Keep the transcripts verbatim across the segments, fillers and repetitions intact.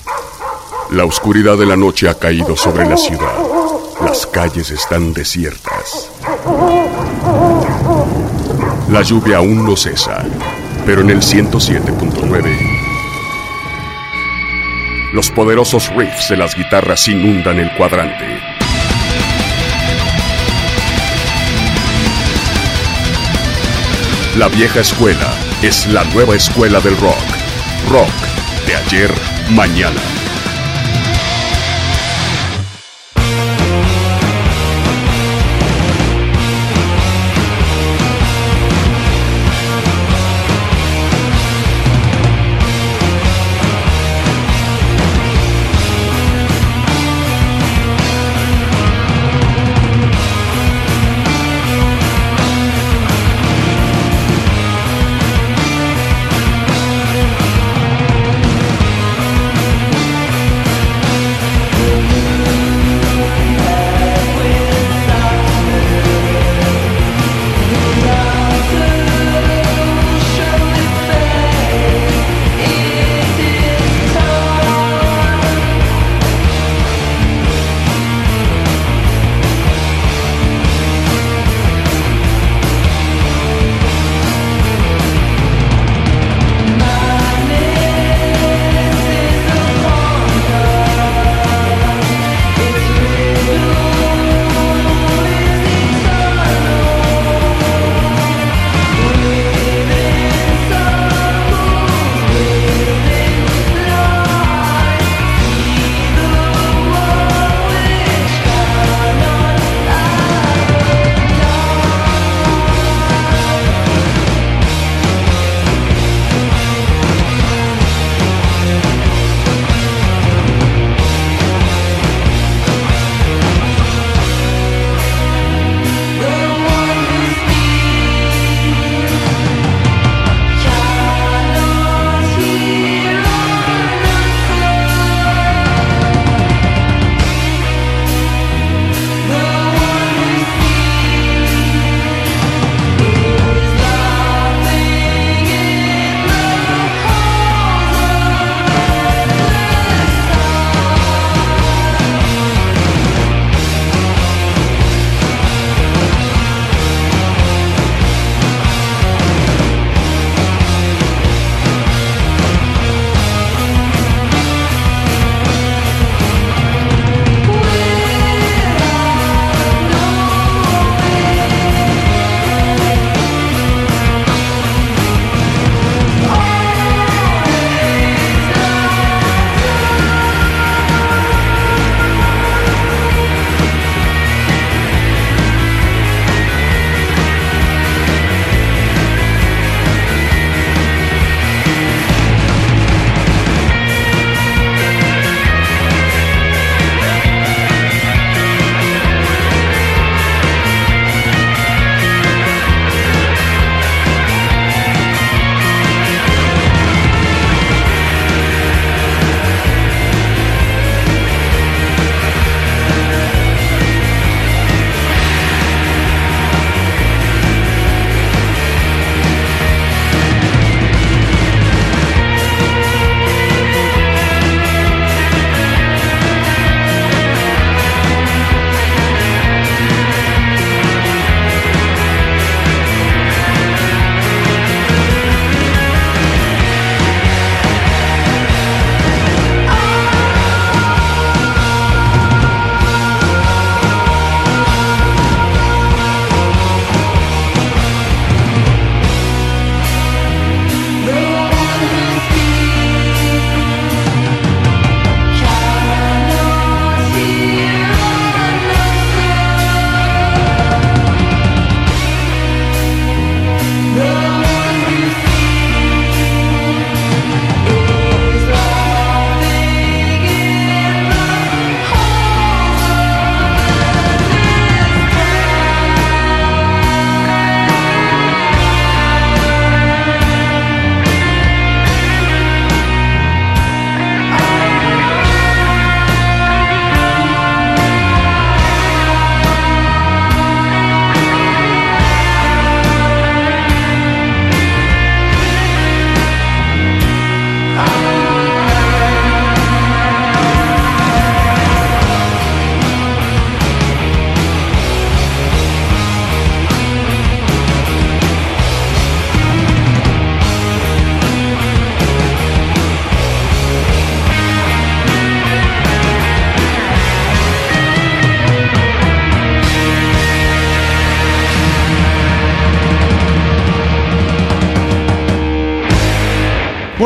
La oscuridad de la noche ha caído sobre la ciudad. Las calles están desiertas. La lluvia aún no cesa, pero en el ciento siete punto nueve los poderosos riffs de las guitarras inundan el cuadrante. La vieja escuela es la nueva escuela del rock. Rock de ayer, mañana.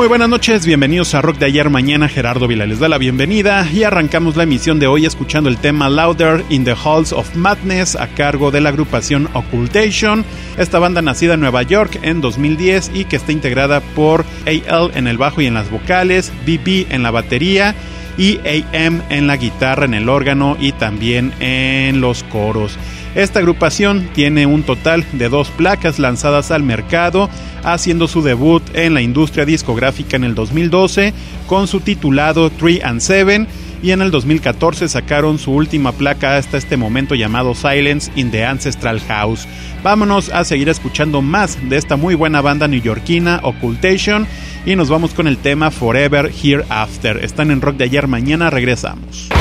buenas noches, bienvenidos a Rock de Ayer Mañana. Gerardo Vila les da la bienvenida y arrancamos la emisión de hoy escuchando el tema Louder in the Halls of Madness a cargo de la agrupación Occultation, esta banda nacida en Nueva York en dos mil diez y que está integrada por A L en el bajo y en las vocales, B B en la batería y A M en la guitarra, en el órgano y también en los coros. Esta agrupación tiene un total de dos placas lanzadas al mercado, haciendo su debut en la industria discográfica en el dos mil doce con su titulado three and seven, y en el dos mil catorce sacaron su última placa hasta este momento llamado Silence in the Ancestral House. Vámonos a seguir escuchando más de esta muy buena banda neoyorquina Occultation y nos vamos con el tema Forever Hereafter. Están en Rock de Ayer Mañana, regresamos.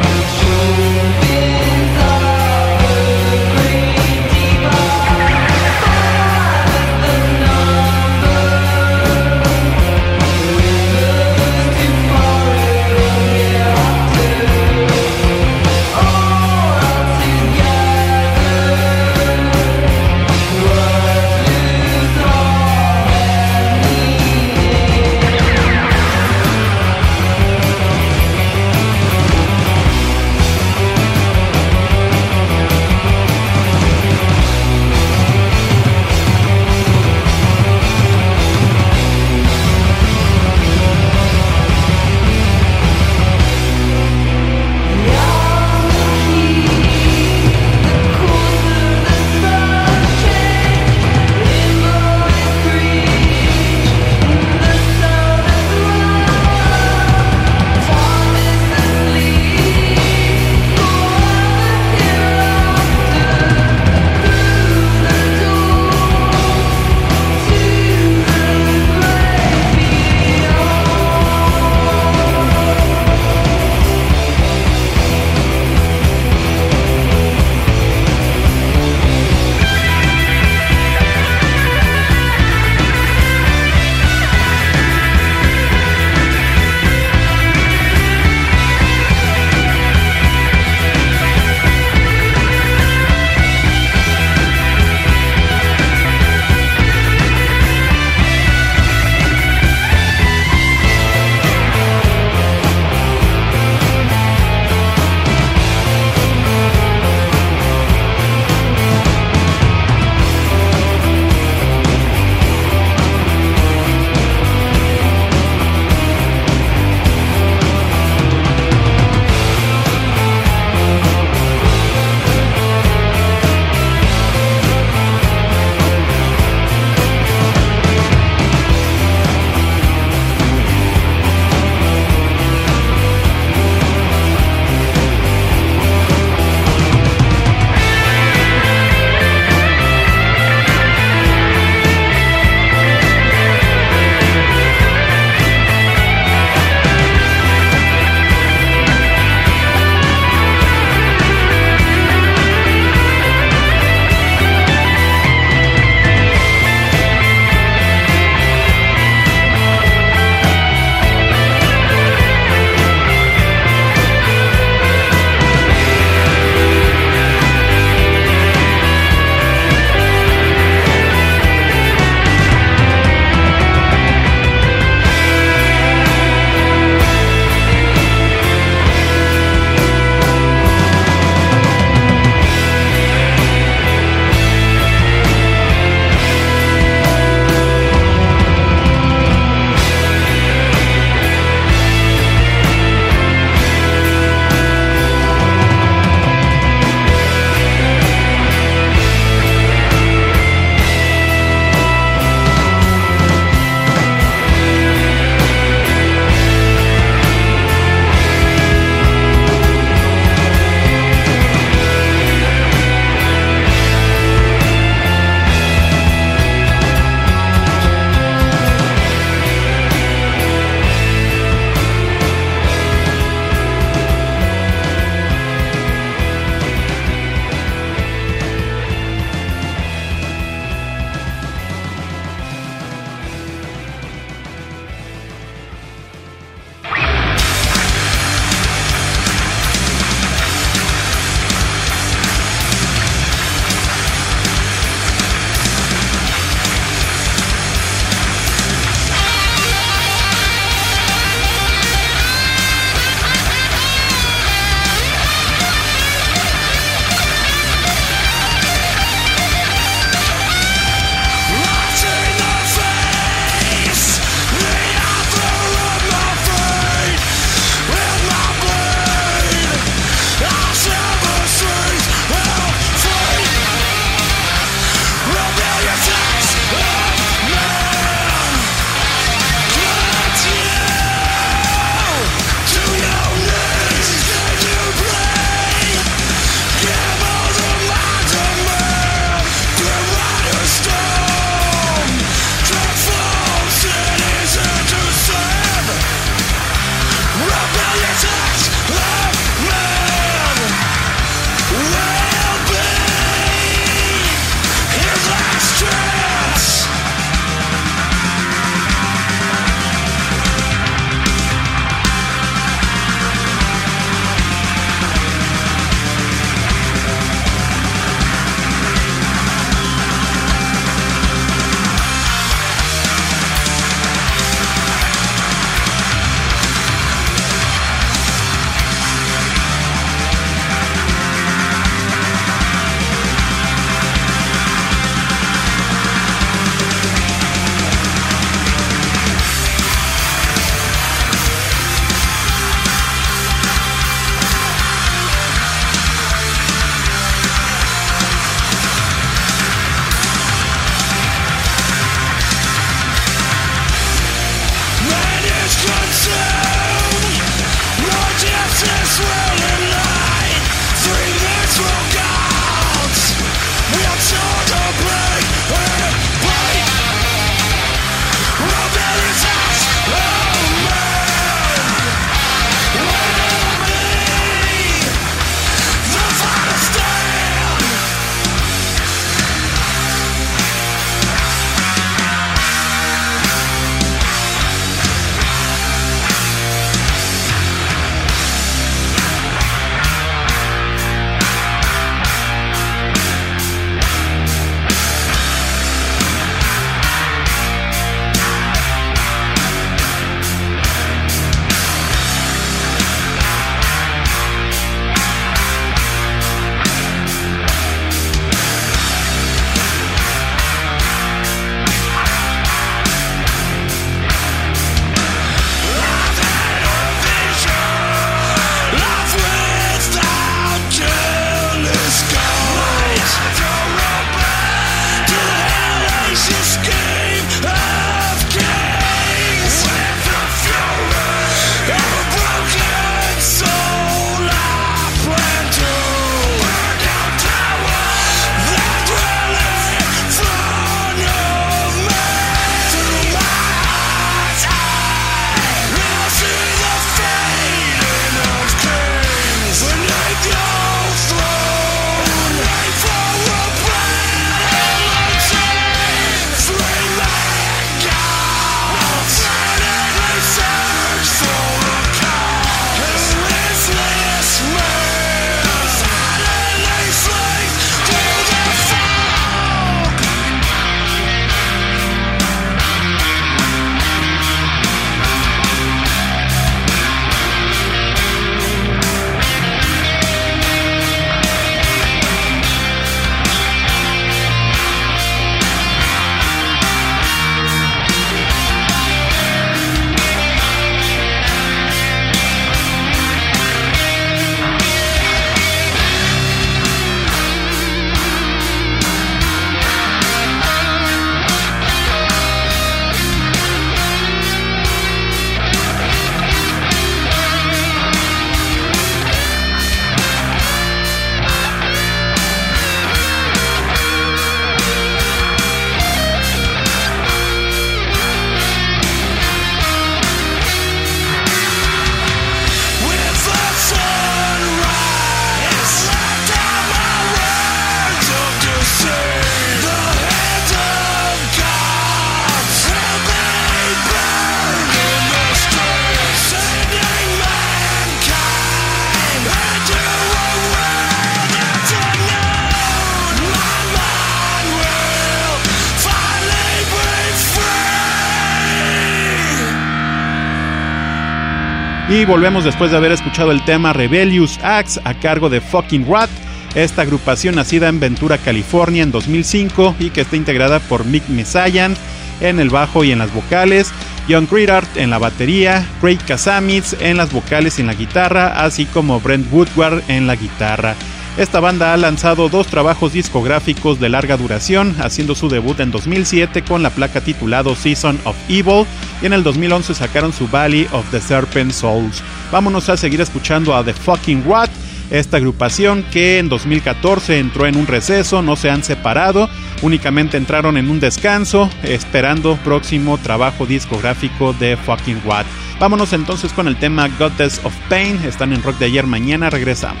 Y volvemos después de haber escuchado el tema Rebellious Acts a cargo de Fucking Rat, esta agrupación nacida en Ventura, California en dos mil cinco y que está integrada por Mick Messiaen en el bajo y en las vocales, John Creedart en la batería, Craig Kasamitz en las vocales y en la guitarra, así como Brent Woodward en la guitarra. Esta banda ha lanzado dos trabajos discográficos de larga duración, haciendo su debut en dos mil siete con la placa titulado Season of Evil, y en el dos mil once sacaron su Valley of the Serpent Souls. Vámonos a seguir escuchando a The Fucking Rat, esta agrupación que en dos mil catorce entró en un receso, no se han separado, únicamente entraron en un descanso, esperando próximo trabajo discográfico de Fucking Rat. Vámonos entonces con el tema Goddess of Pain, están en Rock de Ayer Mañana, regresamos.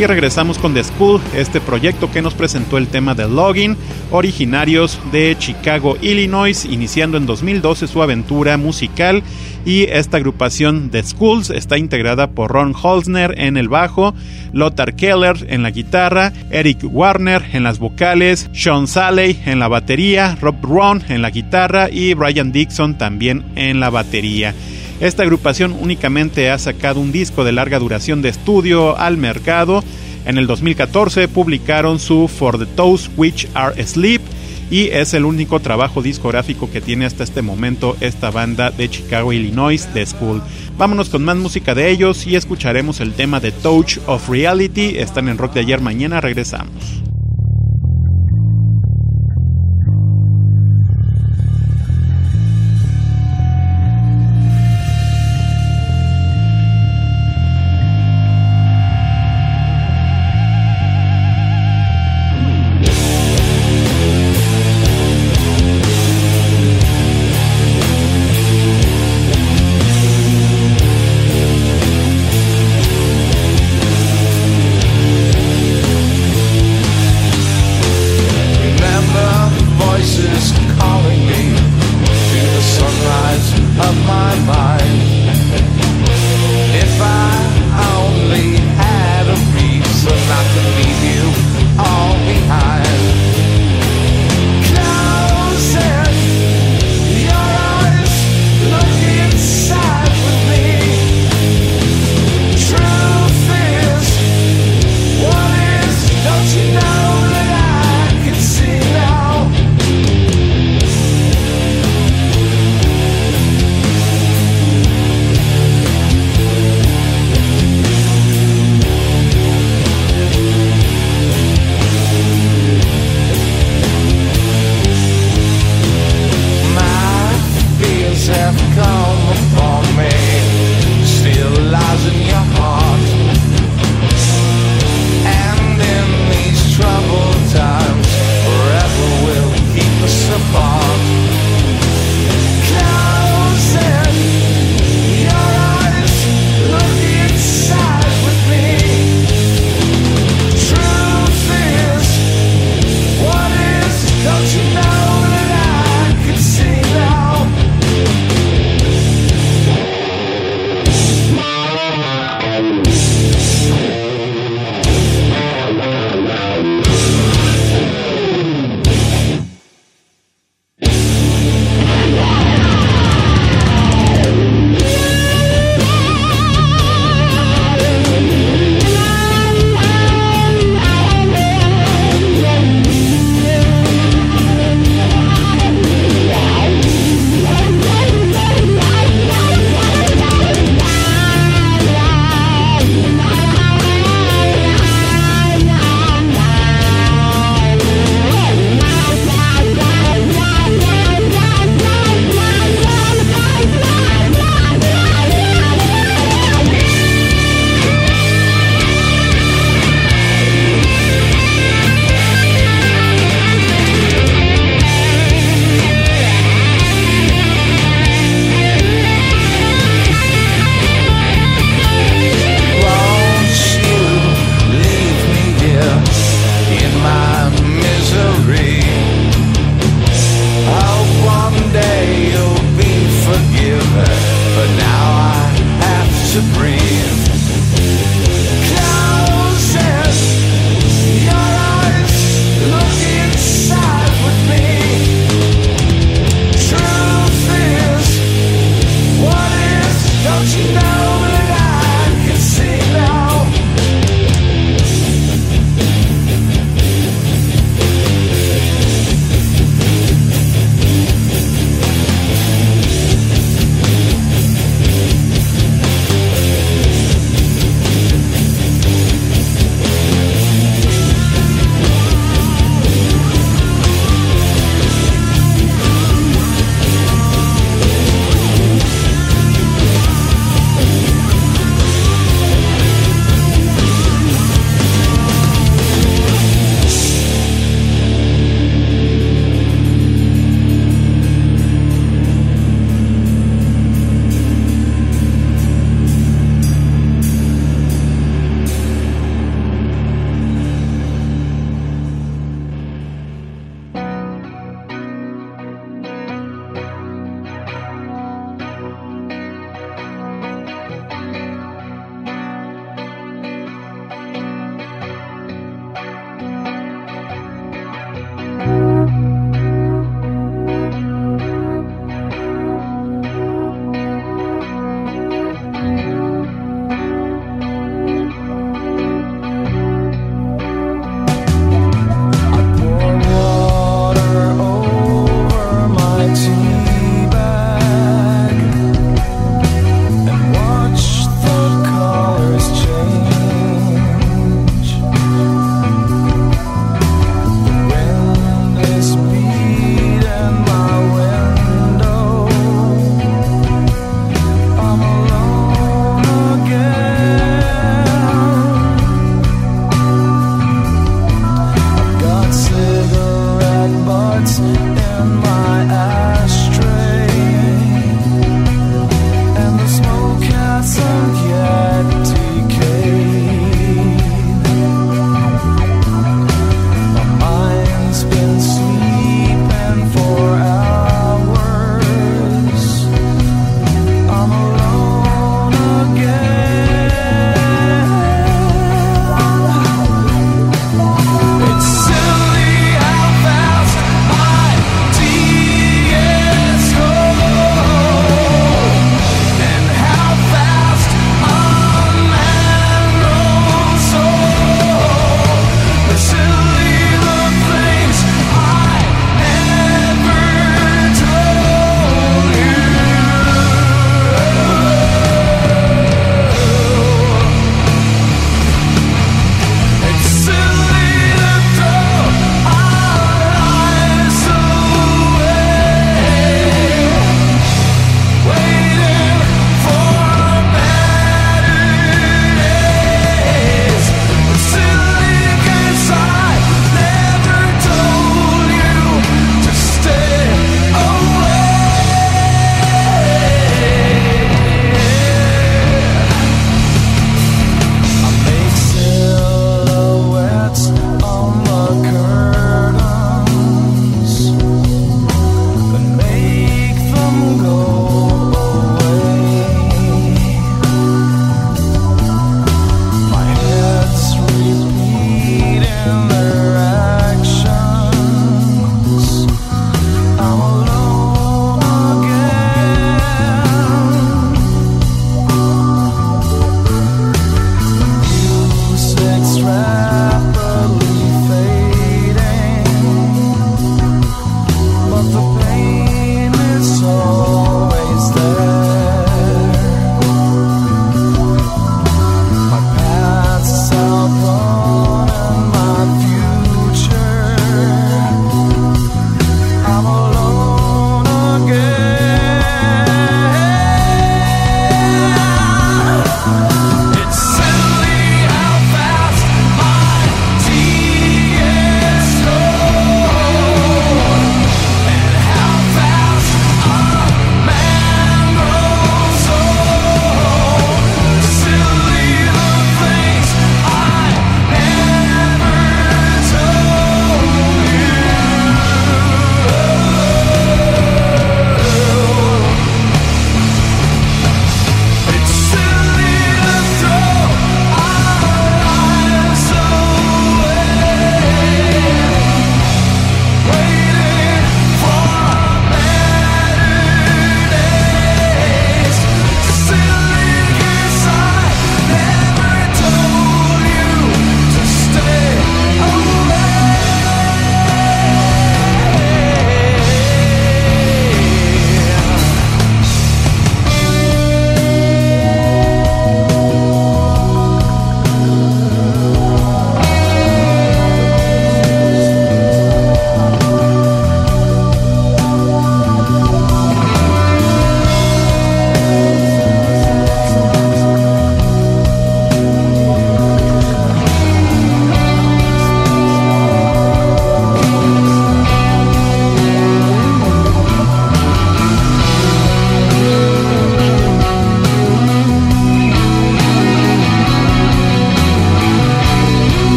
Y regresamos con The School, este proyecto que nos presentó el tema de Login, originarios de Chicago, Illinois, iniciando en dos mil doce su aventura musical. Y esta agrupación The Schools está integrada por Ron Holzner en el bajo, Lothar Keller en la guitarra, Eric Warner en las vocales, Sean Saley en la batería, Rob Ron en la guitarra y Brian Dixon también en la batería. Esta agrupación únicamente ha sacado un disco de larga duración de estudio al mercado. En el dos mil catorce publicaron su For the Toes Which Are Asleep, y es el único trabajo discográfico que tiene hasta este momento esta banda de Chicago, Illinois, The School. Vámonos con más música de ellos y escucharemos el tema de Touch of Reality. Están en Rock de Ayer Mañana, regresamos.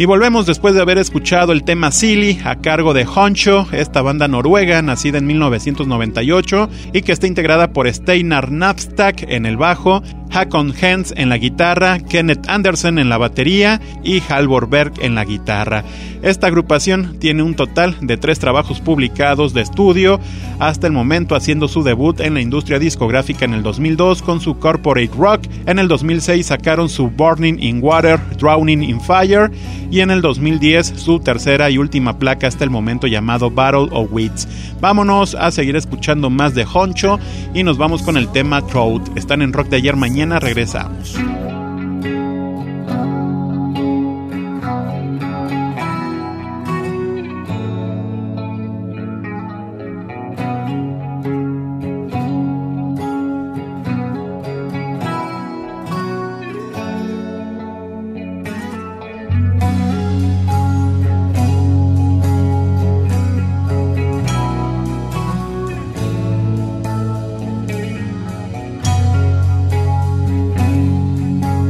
Y volvemos después de haber escuchado el tema Silly a cargo de Honcho, esta banda noruega nacida en mil novecientos noventa y ocho y que está integrada por Steinar Navstak en el bajo, Hakon Hens en la guitarra, Kenneth Andersen en la batería y Halvor Berg en la guitarra. Esta agrupación tiene un total de tres trabajos publicados de estudio hasta el momento, haciendo su debut en la industria discográfica en el dos mil dos con su Corporate Rock. En el dos mil seis sacaron su Burning in Water, Drowning in Fire, y en el dos mil diez su tercera y última placa hasta el momento, llamado Battle of Wits. Vámonos a seguir escuchando más de Honcho y nos vamos con el tema Throat. Están en Rock de Ayer Mañana, regresamos. Thank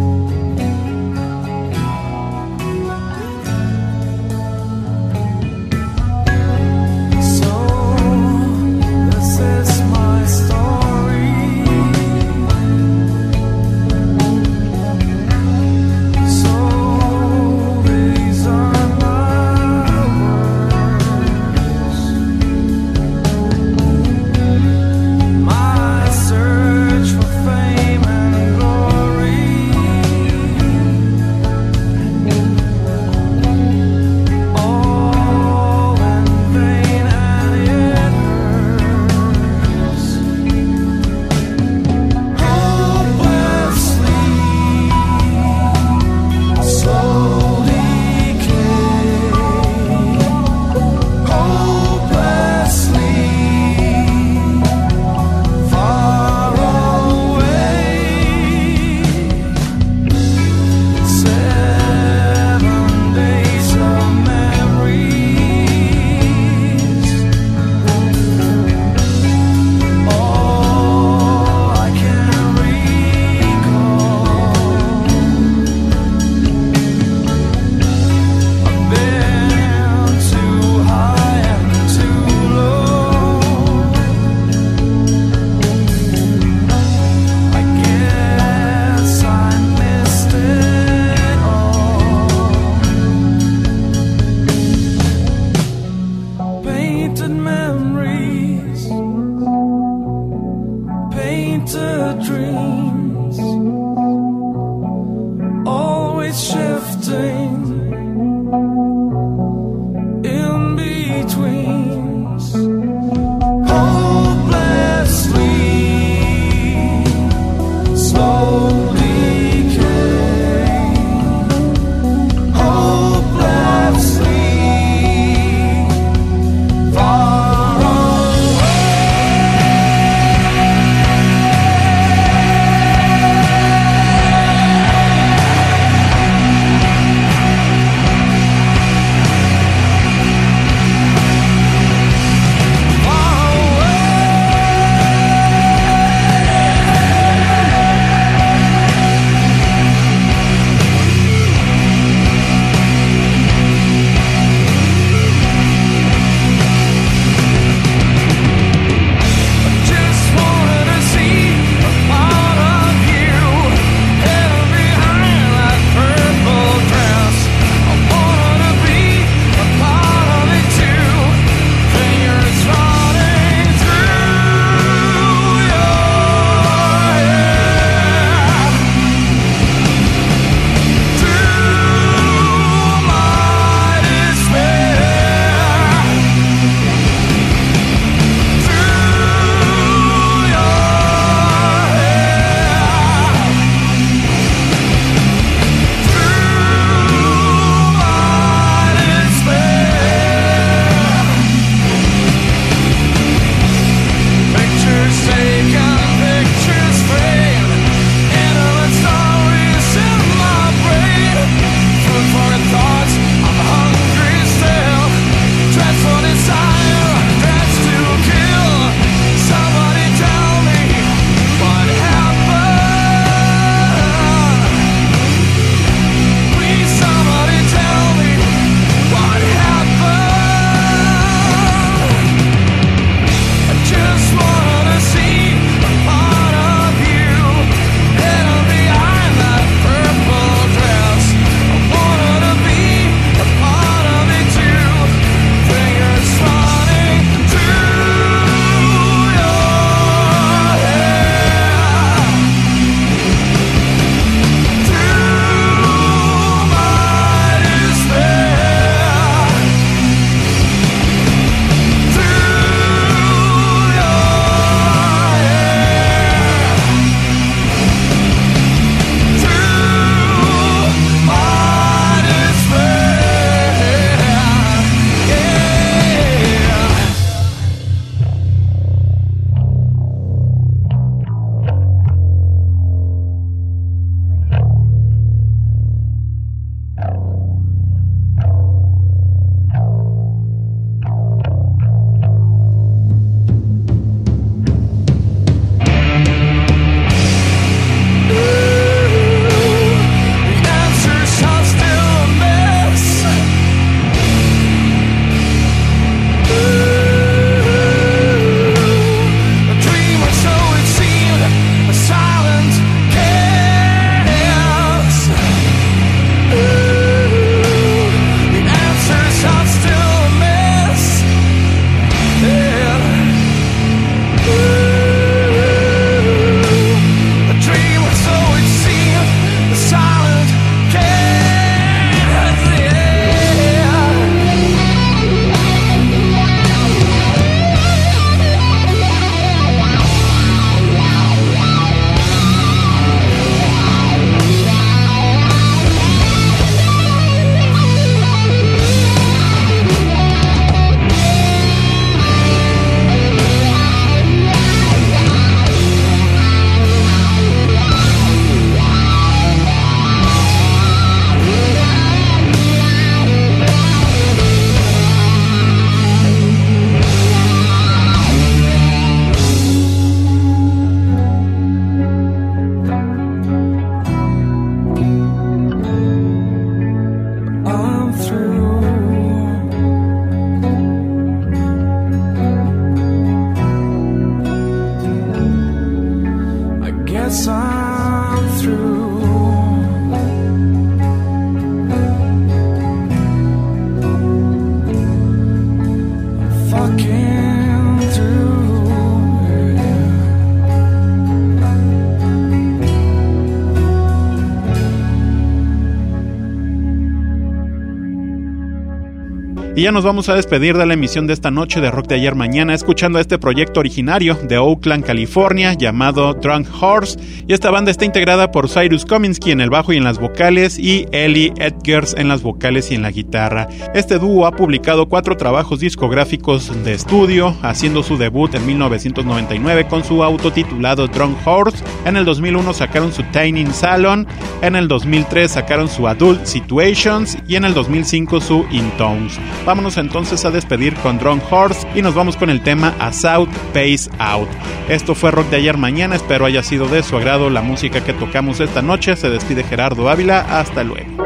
Y ya nos vamos a despedir de la emisión de esta noche de Rock de Ayer Mañana escuchando este proyecto originario de Oakland, California, llamado Drunk Horse. Y esta banda está integrada por Cyrus Kominsky en el bajo y en las vocales y Ellie Edgers en las vocales y en la guitarra. Este dúo ha publicado cuatro trabajos discográficos de estudio, haciendo su debut en mil novecientos noventa y nueve con su autotitulado Drunk Horse. En el dos mil uno sacaron su Tiny Salon, en el dos mil tres sacaron su Adult Situations y en el dos mil cinco su In Tones. Vámonos entonces a despedir con Drunk Horse y nos vamos con el tema A South Pace Out. Esto fue Rock de Ayer Mañana, espero haya sido de su agrado la música que tocamos esta noche. Se despide Gerardo Ávila, hasta luego.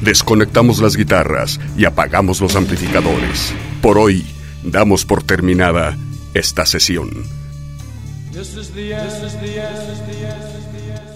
desconectamos las guitarras y apagamos los amplificadores. Por hoy, damos por terminada esta sesión. This is the end. This is the end. This is the end.